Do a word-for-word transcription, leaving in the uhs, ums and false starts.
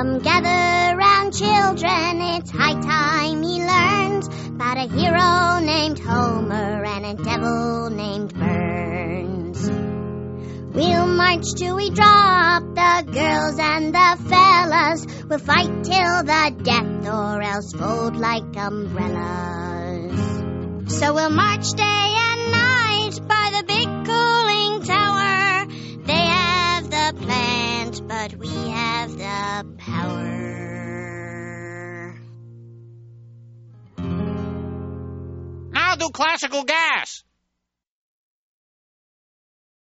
Come gather round, children, it's high time ye learned about a hero named Homer and a devil named Burns. We'll march till we drop, the girls and the fellas. We'll fight till the death or else fold like umbrellas. So we'll march day and night by the big cooling tower. They have the plant, but we have the power. I'll do classical gas.